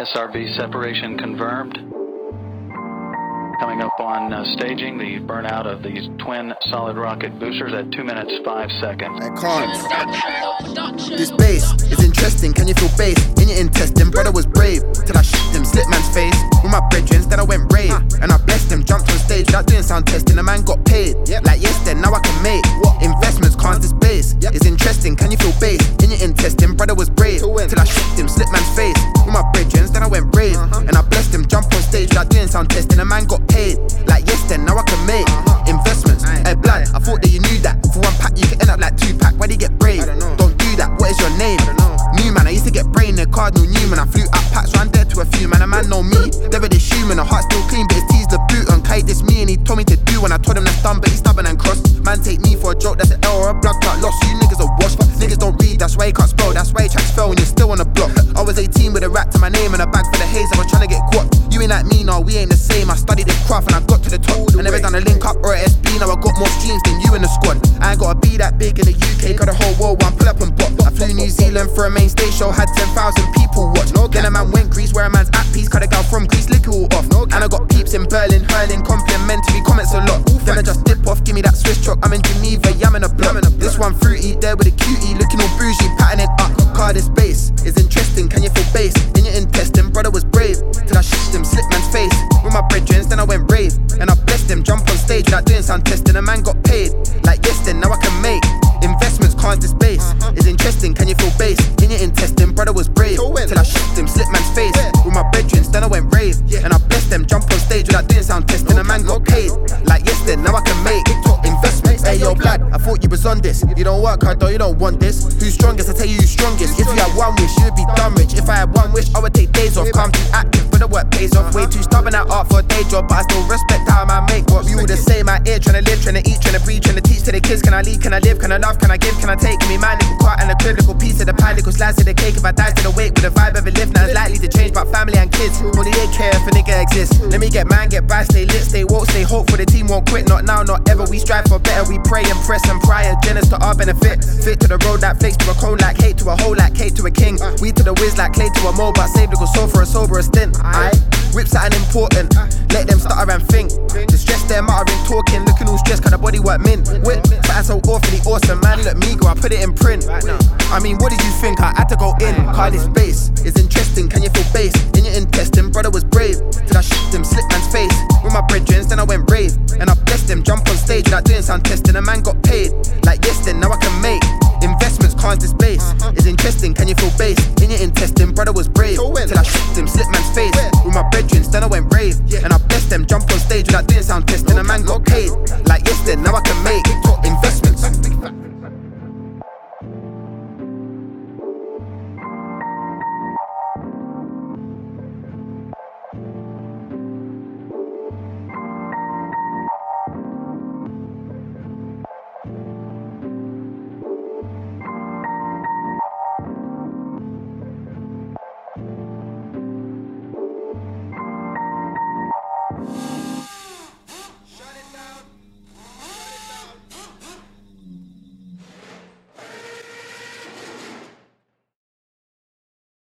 SRB separation confirmed. Coming up on staging, the burnout of these twin solid rocket boosters at 2 minutes 5 seconds. I can't. This bass is interesting, can you feel bass in your intestine? Brother was brave till I shit him, slit man's face with my brethren, then I went brave and I blessed him, jumped on stage without doing sound testing. The man got paid, like yes then, now I can make investments, cause this bass is interesting, can you feel bass in your intestine? Brother was brave till I shit him, slit man's face with my brethren, then I went brave and I blessed him, jumped on stage without doing sound testing. The man got paid, like yes then, now I can make investments. Hey blood, I thought that you knew that. For one pack you can end up like 2 pack. Why do you get brave? Don't do that, what is your name? New man, I used to get brain in Cardinal Newman. I flew up packs, ran dead to a few man. A man know me, never this human. A heart still clean, but his teeth the boot. And Kai this me and he told me to do. When I told him that's done, but he's stubborn and cross. Man take me for a joke, that's an L or a blood clot loss. You niggas are wash, niggas don't read, that's why you can't spell. That's why your tracks fell when you're still on the block. I was 18 with a rap to my name and a bag for the haze. I was trying to get caught. You ain't like me, no, we ain't the same. I studied this craft and I got to the top. I never done a link up or a SB. Now I got more streams than you in the squad. I ain't gotta be that big in the UK, cause the whole world one pull up and bop. I flew New Zealand for a main stage show, had 10,000 people watch. Then a man went Greece where a man's at peace, cut a girl from Greece, lick it all off. And I got peeps in Berlin, hurling, complimentary comments a lot. Then I just dip off, give me that Swiss truck. I'm in Geneva, yamming a block. This one fruity, there with a cutie, looking all bougie, patting it up. Car this bass is interesting, can you feel bass in your intestine? Brother was brave till I shit him, slit man's face with my brethren, then I went brave and I blessed him, jump on stage without doing sound testing. A man got paid, like yes then, now I can make investments, cause this bass is interesting, can you feel bass in your intestine? Brother was brave till I shit him, slit man's face with my brethren, then I went brave and I blessed them, jump on stage without doing sound testing. A man got paid, like yes then, now I can make investments. Hey yo blood, I thought you was on this. You don't work hard though, you don't want this. Who's strongest? I tell you who's strongest. If you had one wish, you'd be dumb rich. If I had one wish, I would take days off. Calm too active, but the work pays off. Way too stubborn at art for a day job, but I still respect how I make what we all the same. My ear trying to live, trying to eat, trying to breathe, trying to teach to the kids. Can I lead? Can I live? Can I love? Can I give? Can I take? Give me my little part and a critical piece of the pie, little slice of the cake. If I die to the wake, with a vibe ever live now, it's likely to change. But family and kids, only they care if a nigga exists. Let me get mine, get by, stay lit, stay woke, stay hopeful. The team won't quit, not now, not ever. We strive for better, we pray and press and prior. Generous to our benefit, fit to the road like flakes to a cone, like hate to a hole, like cake to a king. We to the whiz like clay to a mold, but save little soul for a sober stint. Whips at an important, let them stutter and think. The stress they're muttering, talking, looking all stressed, cause the body work mint. Whip, something so awfully awesome, man, look me go, I put it in print. I mean, what did you think? I had to go in, cause this bass is interesting, can you feel bass in your intestine? Brother was brave till I shit him, slit man's face with my brethren, then I went brave and I blessed him, jump on stage without doing sound testing. A man got paid, like yes then, now I can make investments, cause this bass is interesting, can you feel bass in your intestine? Brother was brave till I shit him, slit man's face with my brethren, then I went brave and I blessed them, jump on stage without doing sound testing. A man got paid, like yes then, now I can make